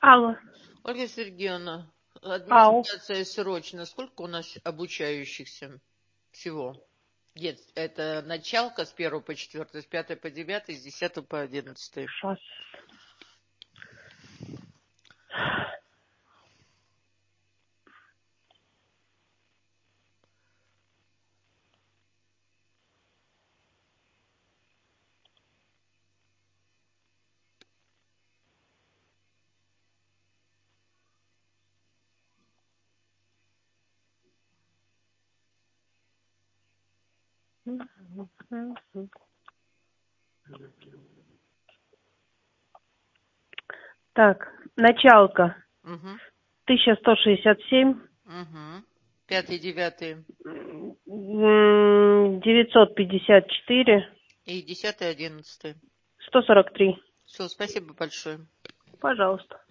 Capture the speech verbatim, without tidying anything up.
Алло. Ольга Сергеевна, Ау. администрация срочно. Сколько у нас обучающихся всего? Нет, это началка с первого по четвертое, с пятого по девятое, с десятого по одиннадцатое. Сейчас. Так, началка. Угу. тысяча сто шестьдесят семь. Угу. Пятый, девятый. девятьсот пятьдесят четыре. И десятый, одиннадцатый. сто сорок три. Все, спасибо большое. Пожалуйста.